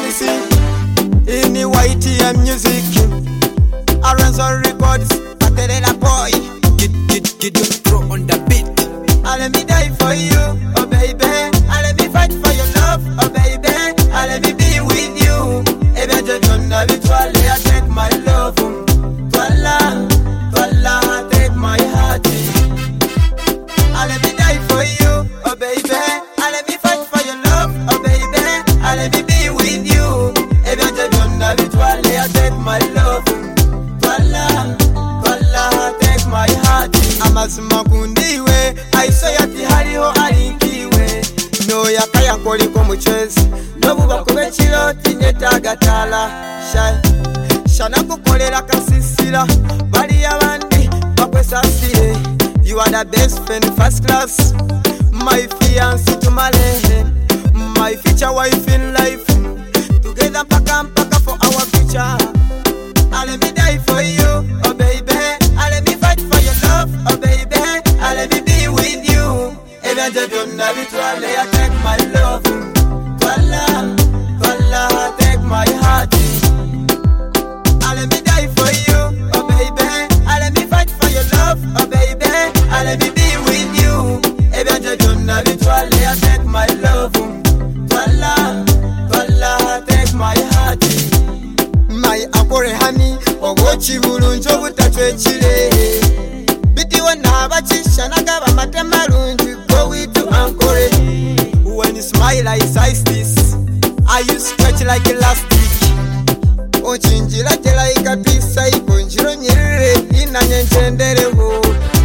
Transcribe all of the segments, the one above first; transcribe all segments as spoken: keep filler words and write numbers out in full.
Prince in the white and music. Aranson Records, Paterella boy. Get, get, get your pro on the beat. I let me die for you, oh baby. I let me fight for your love, oh baby. I let me be with you. If I just don't have it, I take my love. Voila, voila, take my heart. I let me die for you, oh baby. I let me fight for your love, oh baby. I let me be with you. If I just don't have it, I take my love. Voila, voila, take my heart. Amazima kundiwe, aisayati hariho arinkiwe. No yakaya koliko muchezi, nobuba kubechiro tinyetagatala. Shai, shana kukolera kasisira, bali abandi bakwesasire. You are the best friend, first class. My fiancé to my lady, my future wife in life. Together paka and paka for our future. I let me die for you, oh baby. I let me fight for your love, oh baby. I let me be with you. If I just don't have it, I take my love. Voila, voila, take my heart. I let me die for you, oh baby. I let me fight for your love, oh baby. I let me be with you. If I just don't have it, I take my love. Voila, voila, take my heart. My akore honey, ogochi bulunjo butatwechire. Biti wana bachisha nagaba matemarunji, go with to Ankore. When you smile I size this, I you stretch like elastic. Ochinjira tela ikapisa ikonjiro nyirire ina nyenchendere ho.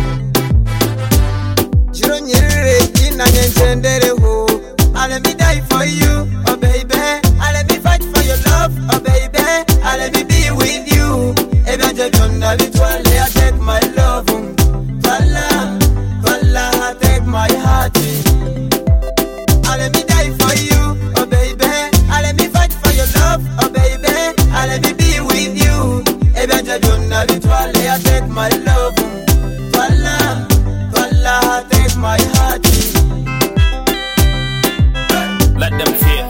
Jiro nyirire ina nyenchendere ho. I let me die for you, oh baby. I let me fight for your love, oh baby. I let me be with you. If I just don't have it, I take my love. Voila, voila, take my heart. I let me die for you, oh baby. I let me fight for your love, oh baby. I let me be with you. If I just don't have it, I take my love. Voila, voila, take my heart. Let them feel.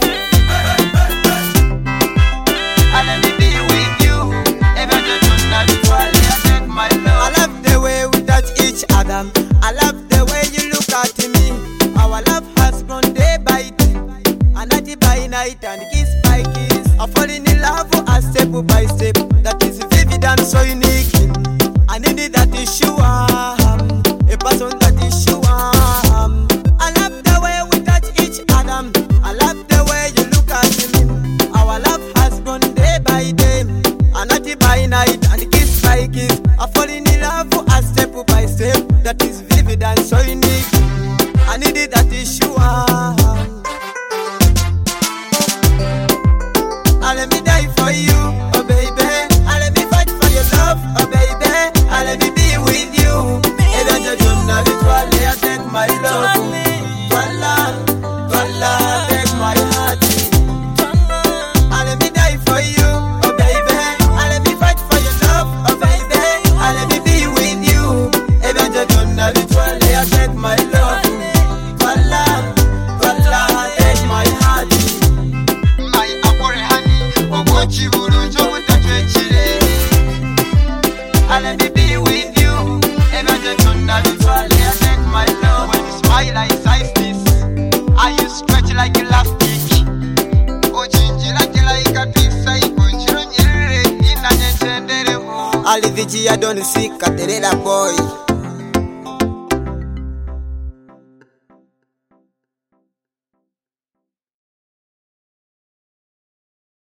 I let me be with you. If I just don't have it, I take my love. I love the way we touch each other. I love the way you look at me. Our love has grown day by day, and night by night, and kiss by kiss. I'm falling in love a step by step. That is vivid and so unique. I need it, that is sure. A person that is sure. I love the way we touch each other. I love the way you look at me. Our love has grown day by day, and night by night, and kiss by kiss. I'm falling in love a step by step. That is vivid and so unique. I need it, that is sure. I let me die for you, oh baby. I let me fight for your love, oh baby. I let me be with you. If I just don't have it, I take my love. Voila, voila, take my heart. I let me die for you, oh baby. I let me fight for your love, oh baby. I let me be with you. If I just don't have it, I take my love. Voila, voila, take my heart. My akore honey, ogochi bulunjo butatwechire. I let me be with you. If I just don't have it, I take my love. When you smile, I size this. I you stretch like elastic. Ochinjira tela ikapisa ikonjiro nyirire ina nyenchendere ho. Alivichi ya don't see Paterella boy.